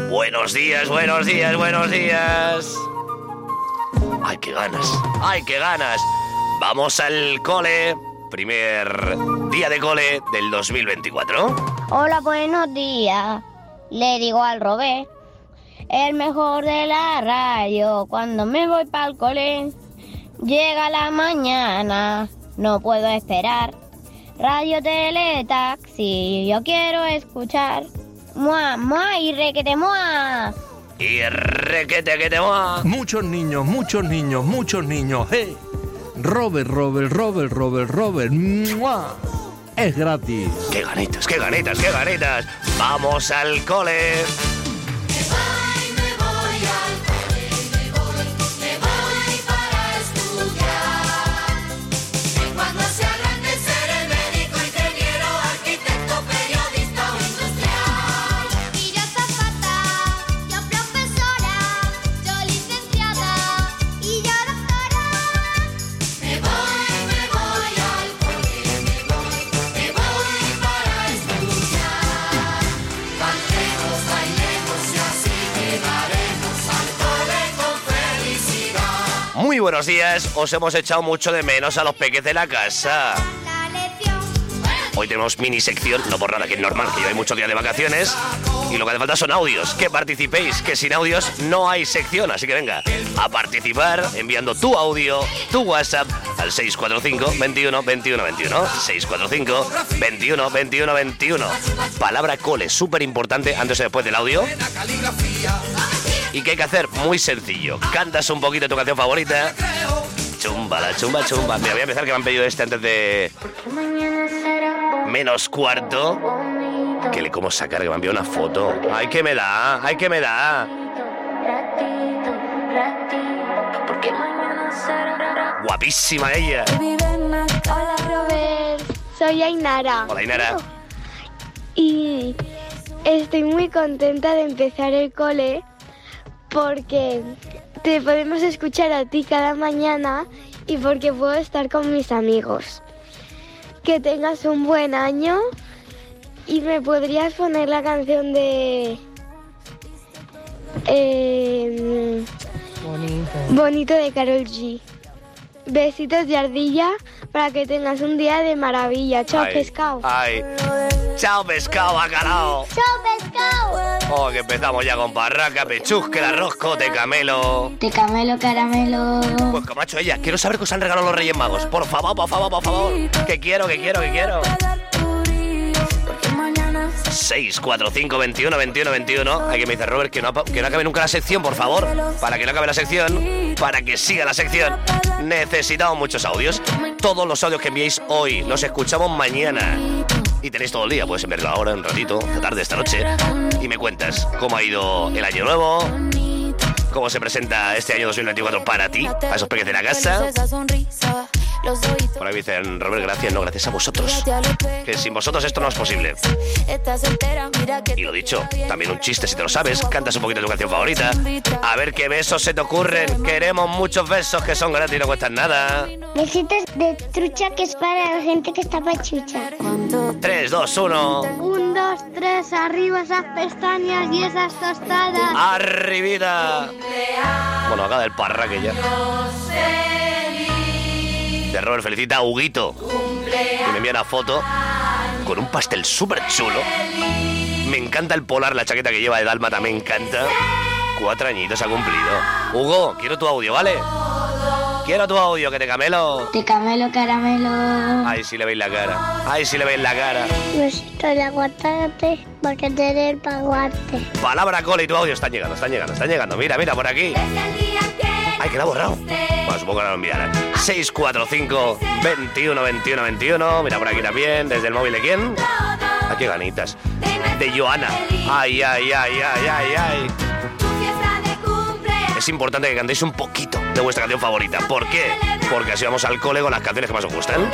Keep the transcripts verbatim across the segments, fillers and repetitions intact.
Buenos días, buenos días, buenos días. ¡Ay, qué ganas! ¡Ay, qué ganas! Vamos al cole. Primer día de cole del dos mil veinticuatro. Hola, buenos días. Le digo al Robé, el mejor de la radio. Cuando me voy para el cole, llega la mañana, no puedo esperar. Radio, tele, taxi, yo quiero escuchar. Mua, mua y requete mua. Y requete que te mua. Muchos niños, muchos niños, muchos niños. ¡Hey! Robert, Robert, Robert, Robert, Robert. ¡Mua! Es gratis. ¡Qué ganitas, qué ganitas, qué ganitas! ¡Vamos al cole! Muy buenos días, os hemos echado mucho de menos a los peques de la casa. Hoy tenemos mini sección, no por nada, que es normal, que lleváis muchos días de vacaciones. Y lo que hace falta son audios, que participéis, que sin audios no hay sección. Así que venga, a participar enviando tu audio, tu WhatsApp al seis cuatro cinco, veintiuno, veintiuno, veintiuno. seis cuatro cinco, veintiuno, veintiuno, veintiuno. Palabra cole, súper importante antes o después del audio. ¿Y qué hay que hacer? Muy sencillo. Cantas un poquito tu canción favorita. Chumba, la chumba, chumba. Mira, voy a empezar que me han pedido este antes de... Menos cuarto. Que le como sacar, que me han enviado una foto. ¡Ay, que me da! ¡Ay, que me da! Guapísima ella. Hola, Robert. Soy Ainara. Hola, Ainara. Y estoy muy contenta de empezar el cole porque te podemos escuchar a ti cada mañana y porque puedo estar con mis amigos. Que tengas un buen año y me podrías poner la canción de... Eh, Bonito. Bonito de Karol G. Besitos de ardilla para que tengas un día de maravilla. Chao, Ay, pescado. Ay. Chao, pescado, bacalao. ¡Chao, pescado! Oh, que empezamos ya con parraca, pechusque, rosco, te camelo. Te camelo, caramelo. Pues como ha hecho ella, quiero saber qué os han regalado los Reyes Magos. Por favor, por favor, por favor. Que quiero, que quiero, que quiero. seis cuatro cinco, veintiuno, veintiuno, veintiuno. Hay que me dice Robert que no, que no acabe nunca la sección, por favor. Para que no acabe la sección, para que siga la sección, necesitamos muchos audios. Todos los audios que enviéis hoy los escuchamos mañana. Y tenéis todo el día, puedes enviarlo ahora, un ratito, esta tarde, esta noche. Y me cuentas cómo ha ido el año nuevo, cómo se presenta este año dos mil veinticuatro para ti, a esos peques de la casa. Por ahí me dicen, Robert, gracias, no, gracias a vosotros. Que sin vosotros esto no es posible. Y lo dicho, también un chiste si te lo sabes, cantas un poquito tu canción favorita. A ver qué besos se te ocurren. Queremos muchos besos que son gratis y no cuestan nada. Besitos de trucha que es para la gente que está pachucha. tres, dos, uno. Un, dos, tres, arriba esas pestañas y esas tostadas. ¡Arribita! Bueno, acá del parraque ya. De Robert felicita a Huguito. Y me envía una foto con un pastel súper chulo. Me encanta el polar, la chaqueta que lleva de dálmata, me encanta. Cuatro añitos ha cumplido. Hugo, quiero tu audio, ¿vale? Quiero tu audio, que te camelo. Te camelo, caramelo. Ay, si le veis la cara. Ay, si le veis la cara. Besito de aguacate, porque tener el paguate. Palabra cola y tu audio están llegando, están llegando, están llegando. Mira, mira, por aquí. Ay, que la ha borrado. Bueno, supongo que no lo enviarán. seis cuatro cinco, veintiuno, veintiuno, veintiuno. Mira por aquí también. ¿Desde el móvil de quién? Ah, qué ganitas. De Joana. Ay, ay, ay, ay, ay, ay. Es importante que cantéis un poquito de vuestra canción favorita. ¿Por qué? Porque así vamos al cole con las canciones que más os gustan.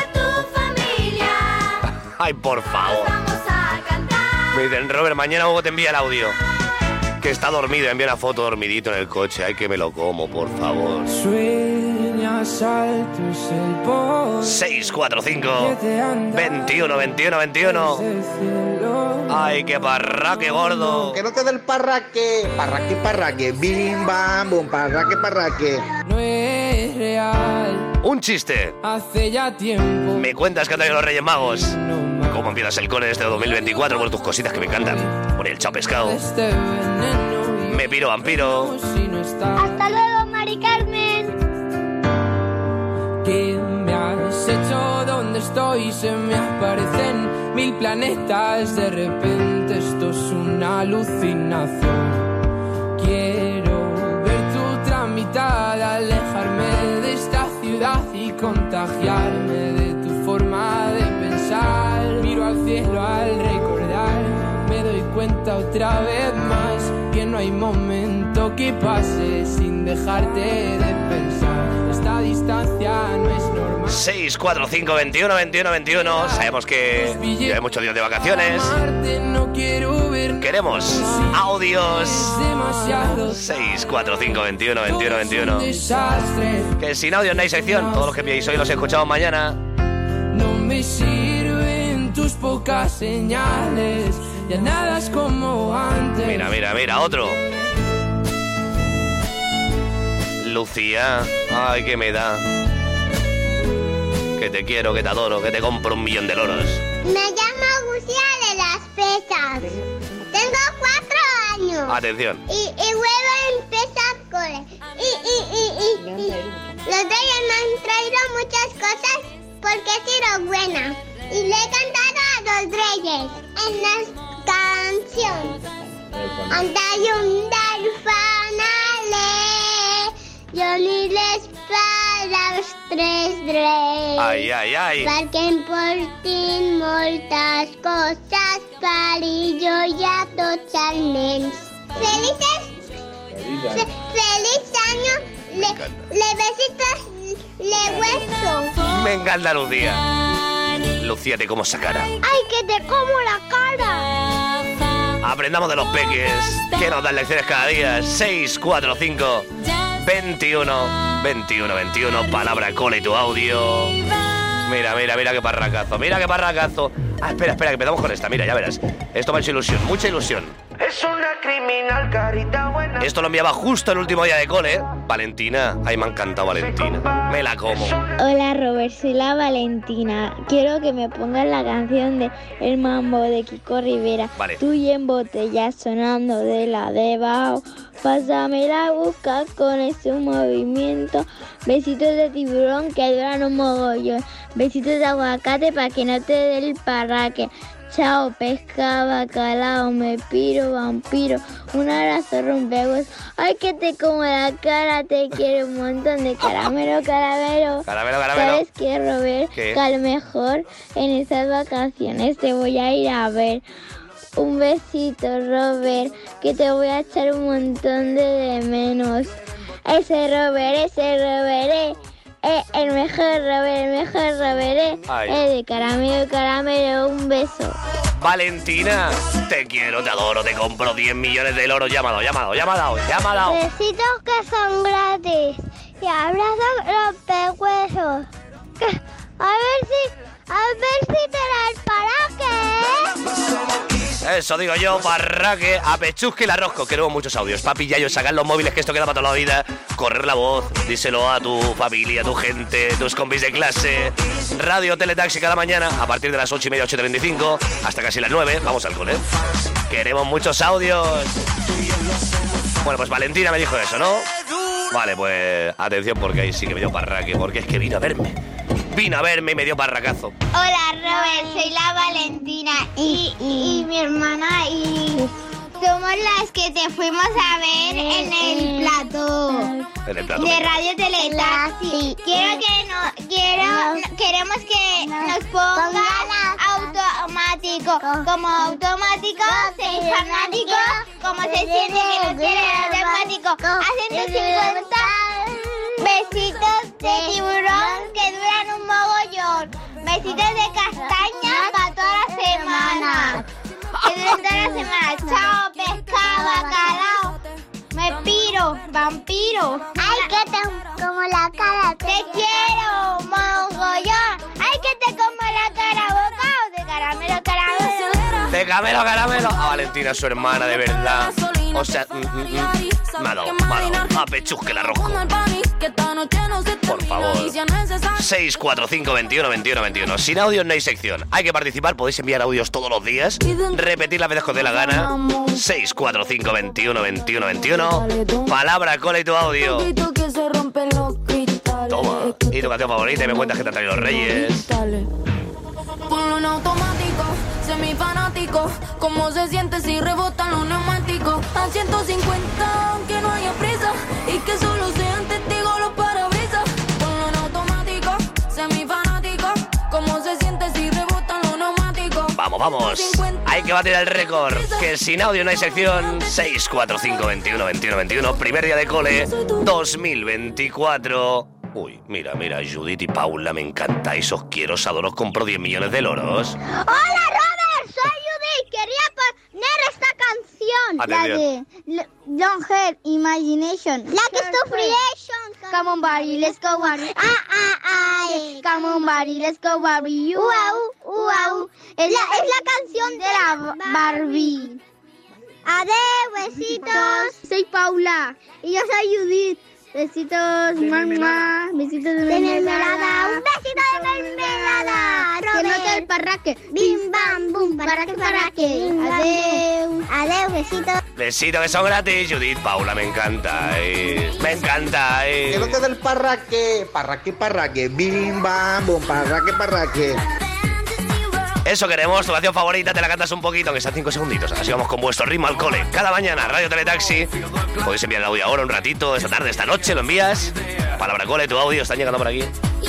Ay, por favor. Me dicen, Robert, mañana Hugo te envía el audio. Que está dormido, envía una foto dormidito en el coche. Ay, que me lo como, por favor. seis cuatro cinco, veintiuno, veintiuno, veintiuno. Ay, qué parraque gordo. Que no te dé el parraque. Parraque, parraque. Bim, bam, bum. Parraque, parraque. No es real. Un chiste. Hace ya tiempo. Me cuentas que han traído los Reyes Magos. No más. ¿Cómo empiezas el cole este dos mil veinticuatro? Por tus cositas que me encantan. Por el chao pescado. Este veneno y Me piro vampiro. si no está. Hasta luego, Mari Carmen. ¿Qué me has hecho? ¿Dónde estoy? Se me aparecen mil planetas. De repente esto es una alucinación. Quiero ver tu mitad, alejarme de esta ciudad y contagiarme de tu forma de pensar. Miro al cielo al recordar, me doy cuenta otra vez más que no hay momento que pase sin dejarte de pensar. Esta distancia no es normal. seis cuatro cinco veintiuno veintiuno veintiuno. Sabemos que lleva muchos días de vacaciones. No quiero ver. Queremos audios. Demasiado. seis cuatro cinco veintiuno veintiuno veintiuno. Desastre. Que sin audio no hay sección. Todos los que enviéis hoy los escuchamos mañana. No me sirven tus pocas señales. Ya nada es como antes. Mira, mira, mira, otro. Lucía, ay, que me da. Que te quiero, que te adoro, que te compro un millón de loros. Me llamo Lucía de las Pesas. Tengo cuatro años. Atención. Y, y vuelvo a empezar cole. Y, y, y, y, y los reyes me han traído muchas cosas porque he sido buena. Y le he cantado a los reyes en la canción. Antayun del fanale, yo ni les para los tres reyes. Ay, ay, ay. Perquè portin moltes coses per i jo i a tots els nens. Felices, fe, feliz año, le, le besitos, le hueso. Me encanta Lucía. Lucía, te como esa cara. ¡Ay, que te como la cara! Aprendamos de los peques, que nos dan lecciones cada día. seis cuatro cinco veintiuno veintiuno veintiuno. Palabra cole y tu audio. Mira, mira, mira qué parracazo. Mira qué parracazo. Ah, espera, espera, que empezamos con esta. Mira, ya verás. Esto me ha hecho ilusión, mucha ilusión. Es una criminal, carita buena. Esto lo enviaba justo el último día de cole. Valentina. Ay, me ha encantado Valentina. Me la como. Hola Robert, soy la Valentina. Quiero que me pongas la canción de El Mambo de Kiko Rivera. Vale. Tú y en botella sonando de la debajo. Pásame la busca con ese movimiento. Besitos de tiburón que duran un mogollón. Besitos de aguacate para que no te dé el parraque. Chao, pesca, bacalao, me piro, vampiro. Un abrazo, rompehuesos. Ay, que te como la cara, te quiero un montón de caramelo, caramelo. Caramelo, caramelo. ¿Sabes qué, Robert? ¿Qué? Que a lo mejor en esas vacaciones te voy a ir a ver. Un besito, Robert, que te voy a echar un montón de, de menos. Ese Robert, ese Robert, eh. Eh, el mejor Robert, el mejor Robert, eh. Ay. Eh, de caramelo, caramelo, un beso. Valentina, te quiero, te adoro, te compro diez millones de loros. Llámalo, llámalo, llámalo, llámalo. Besitos que son gratis y abrazos rompehuesos. Que- A ver si, a ver si te da el paraque. Eso digo yo, barraque, a Pechusque y la Rosco. Queremos muchos audios. Papi, ya yo, sacar los móviles, que esto queda para toda la vida. Correr la voz, díselo a tu familia, a tu gente, tus compis de clase. Radio Teletaxi cada mañana, a partir de las ocho y media, ocho treinta y cinco, hasta casi las nueve. Vamos al cole. Queremos muchos audios. Bueno, pues Valentina me dijo eso, ¿no? Vale, pues atención, porque ahí sí que me dio parraque, porque es que vino a verme. Vino a verme y me dio parracazo. Hola Robert, soy la Valentina y, y, y mi hermana y somos las que te fuimos a ver en el plató En el plato. de Radio Teletaxi. Quiero que no, quiero, queremos que nos pongas automático, como automático, seis fanáticos, como se siente que nos quiere el automático, a ciento cincuenta besitos de tiburón que duran un mogollón, besitos de castaña para toda la semana, que duran toda la semana. Chao, pescado, bacalao, me piro, vampiro. Ay, que te como la cara. Te quiero, mogollón. Ay, que te como la cara, bocado de caramelo, caramelo. De Camelo, caramelo. A Valentina, su hermana, de verdad. O sea, mm, mm, mm. me ha dado, me ha dado. A pechusque la rosco. Por favor. seis cuatro cinco veintiuno veintiuno veintiuno. Sin audio no hay sección. Hay que participar, podéis enviar audios todos los días. Repetir las veces que os dé la gana. seis cuatro cinco veintiuno veintiuno veintiuno. Palabra, cole y tu audio. Toma. Y tu canción favorita y me cuentas que te han traído los Reyes. Ponlo en automático, semifanático. ¿Cómo se siente si rebotan los neumáticos? A ciento cincuenta, aunque no haya prisa. Y que solo sean testigos los parabrisas. Ponlo en automático, semifanático. ¿Cómo se siente si rebotan los neumáticos? Vamos, vamos. Hay que batir el récord. Que sin audio no hay sección. seis cuatro cinco veintiuno veintiuno veintiuno. Primer día de cole dos mil veinticuatro. Uy, mira, mira, Judith y Paula, me encantáis, os quiero, os adoro, os compro diez millones de loros. ¡Hola, Robert! Soy Judith. Quería poner esta canción. Atención. La de Long Imagination. La que es tu creation. Come on, Barbie, let's go, Barbie. Ah, ah, ah. Come on, Barbie, let's go, Barbie. Uau, uau. Es la, es la canción de la Barbie. Adeu, besitos. Soy Paula. Y yo soy Judith. Besitos, mamá. Besitos de mermelada. Un besito de mermelada. Que no te parraque. Bim, bam, bum. Parraque, parraque. Adeu. Adeu, besitos. Besitos que son gratis, Judith, Paula, me encantáis. Me encantáis. Que no te del parraque. Parraque, parraque. Bim, bam, bum. Parraque, parraque. Eso queremos, tu canción favorita, te la cantas un poquito, aunque sean cinco segunditos. Así vamos con vuestro ritmo al cole. Cada mañana, Radio Teletaxi. Podéis enviar el audio ahora, un ratito, esta tarde, esta noche, lo envías. Palabra cole, tu audio, están llegando por aquí.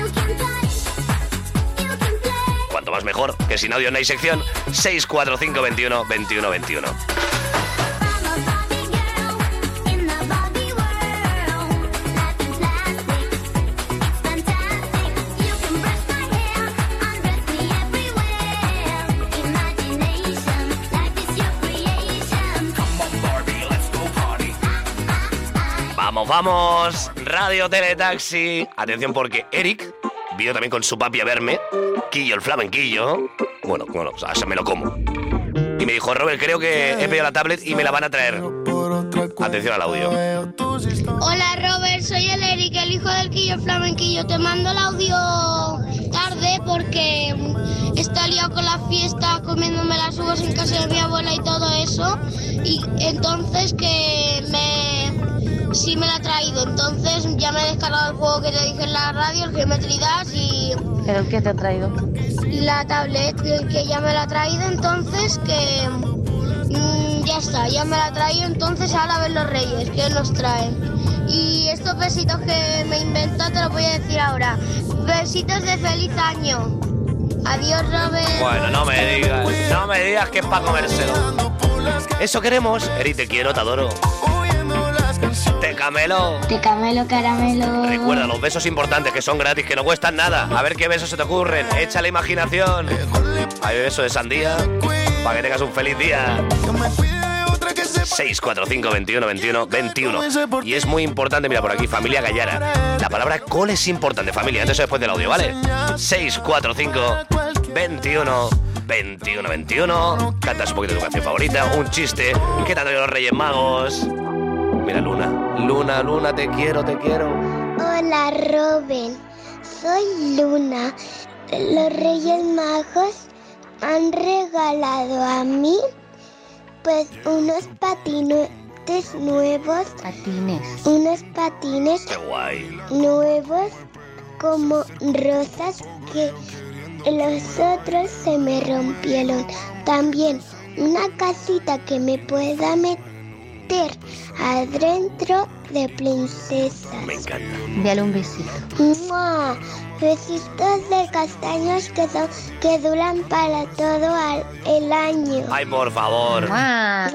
Cuanto más mejor, que sin audio no hay sección. seis cuatro cinco veintiuno veintiuno veintiuno. Vamos, vamos, Radio Teletaxi. Atención porque Eric vino también con su papi a verme. Quillo, el flamenquillo. Bueno, bueno, o sea, me lo como. Y me dijo, Robert, creo que he pedido la tablet y me la van a traer. Atención al audio. Hola, Robert, soy el Eric, el hijo del Quillo Flamenquillo. Te mando el audio tarde porque está liado con la fiesta, comiéndome las uvas en casa de mi abuela y todo eso. Y entonces que me... sí me la ha traído, entonces ya me he descargado el juego que te dije en la radio, el Geometry Dash y... ¿Pero qué te ha traído? La tablet, que, que ya me la ha traído, entonces que... Mmm, ya está, ya me la ha traído, entonces ahora a ver los Reyes, que nos traen. Y estos besitos que me inventa te los voy a decir ahora. Besitos de feliz año. Adiós, Robert. Bueno, no me digas, no me digas que es para comérselo. Eso queremos. Eric, te quiero, te adoro. Te camelo. Te camelo, caramelo. Recuerda los besos importantes que son gratis, que no cuestan nada. A ver qué besos se te ocurren. Echa la imaginación. Hay beso de sandía para que tengas un feliz día. seis cuatro cinco veintiuno veintiuno veintiuno. Y es muy importante, mira por aquí, familia Gallara. La palabra cole es importante, familia. Antes o después del audio, ¿vale? seis cuatro cinco veintiuno veintiuno veintiuno. Cantas un poquito de tu canción favorita, un chiste. ¿Qué te han traído los Reyes Magos? Mira, Luna. Luna, Luna, te quiero, te quiero. Hola, Robin. Soy Luna. Los Reyes Magos han regalado a mí, pues, unos patinetes nuevos. Patines. Unos patines. Qué guay. Nuevos, como rosas, que los otros se me rompieron. También una casita que me pueda meter adentro de princesas. Me encanta. Dale un besito. ¡Mua! Besitos de castaños que, son, que duran para todo al, el año. Ay, por favor. ¡Ah!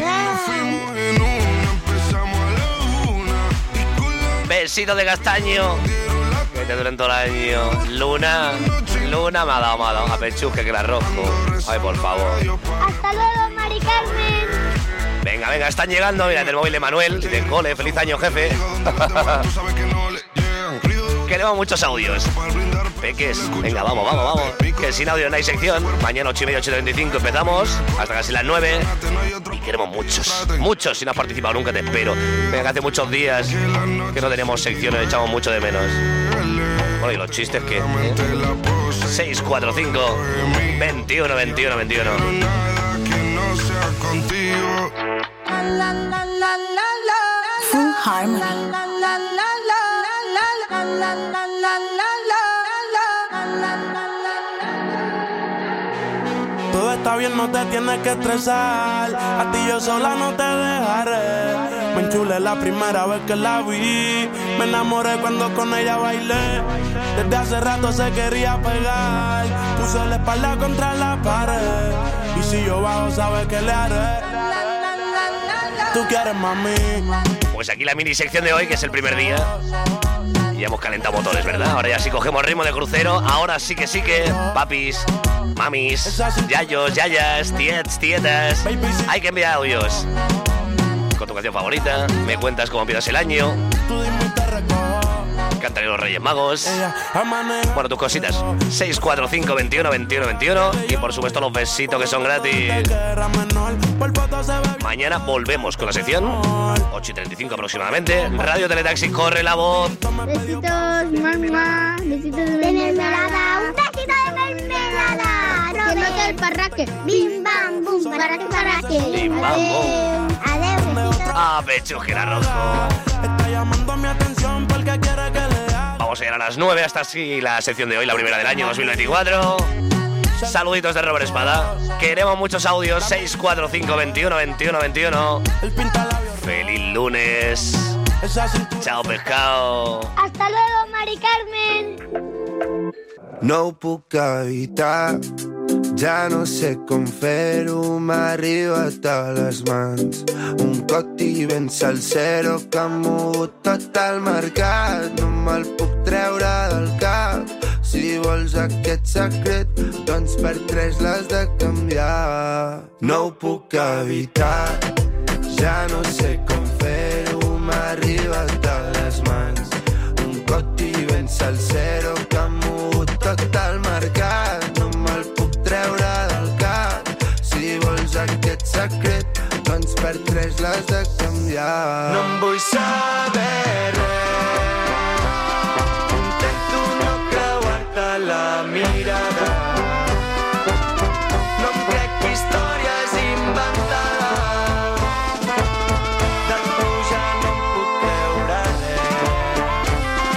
Besito de castaño. Que te duren todo el año. Luna. Luna me ha dado, me ha dado. A pechusque que la rojo. Ay, por favor. Hasta luego, Mari Carmen. Venga, venga, están llegando. Mira, del móvil de Manuel, del cole. Feliz año, jefe. queremos muchos audios. Peques, venga, vamos, vamos, vamos. Que sin audio no hay sección. Mañana ocho y media, ocho treinta y cinco empezamos. Hasta casi las nueve. Y queremos muchos, muchos. Si no has participado nunca, te espero. Venga, que hace muchos días que no tenemos sección, nos echamos mucho de menos. Bueno, y los chistes que... ¿eh? seis cuatro cinco, veintiuno, veintiuno, veintiuno. Full Harmony. Todo está bien, no te tienes que estresar. A ti yo sola no te dejaré. Me enchulé la primera vez que la vi. Me enamoré cuando con ella bailé. Desde hace rato se quería pegar. Puso la espalda contra la pared. Y si yo bajo, sabes que le haré. Tú quieres, mami. Pues aquí la mini sección de hoy, que es el primer día. Y ya hemos calentado motores, ¿verdad? Ahora ya sí cogemos ritmo de crucero. Ahora sí que sí que, papis, mamis, yayos, yayas, tiets, tietas. Hay que enviar audios. Con tu canción favorita, me cuentas cómo empiezas el año. Cantaré los Reyes Magos. Bueno, tus cositas. seis cuatro cinco, veintiuno, veintiuno, veintiuno. Y por supuesto los besitos que son gratis. Mañana volvemos con la sección ocho y treinta y cinco aproximadamente. Radio Teletaxi, corre la voz. Besitos, mamá. Besitos de mermelada. Un besito de mermelada. Que no te el parraque. Bim, bam, bum. Parraque, parraque. Bim, bam, bum. Adiós, besitos. Ah, pechujera rojo. Está llamando mi atención porque quiere que le haga. Vamos a llegar a las nueve. Hasta así la sección de hoy, la primera del año dos mil veinticuatro. Saluditos de Robert Espada. Queremos muchos audios. seis cuatro cinco, veintiuno, veintiuno, veintiuno. Feliz lunes. Chao, pescado. Hasta luego, Mari Carmen. No puc evitar, ja no sé com fer-ho, m'ha arribat a les mans un coti ben salsero que ha mogut tot el mercat. No me'l puc treure del cap. Si vols aquest secret, doncs per tres l'has de canviar. No ho puc evitar, ja no sé com fer-ho, m'ha arribat a les mans un coti ben salsero que ha mogut tot el mercat. No me'l puc treure del cap. Si vols aquest secret, doncs per tres l'has de canviar. No em vull saber res. Intento no creuar-te la mirada. No em crec històries inventades. De tu ja no em puc creure res.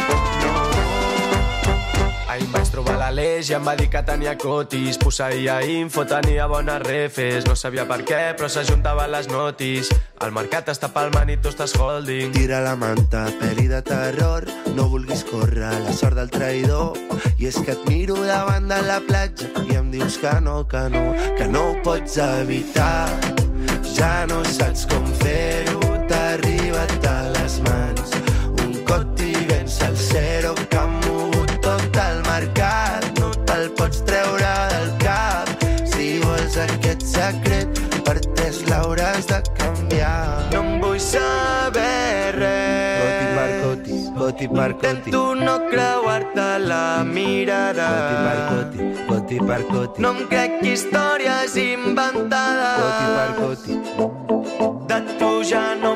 No. Ahir em vaig trobar l'Aleix i em va dir que tenia cotis. Posseïa info, tenia bones refes. No sabia per què, però s'ajuntaven les notis. El mercat està palmant i tu estàs holding. Tira la manta, pel·li de terror. No vulguis córrer la sort del traïdor. I és que et miro davant de la platja i em dius que no, que no, que no ho pots evitar. Ja no saps com fer-ho, t'ha arribat a les mans un coti ben salsero que ha mogut tot el mercat. No te'l pots treure del cap. Si vols aquest secret, per tres l'hauràs de canviar. No em vull saber res. Coti per coti, coti per coti. Intento no creuar-te la mirada. Coti per coti, coti per coti. No em crec històries inventades. Coti per coti. De tu ja no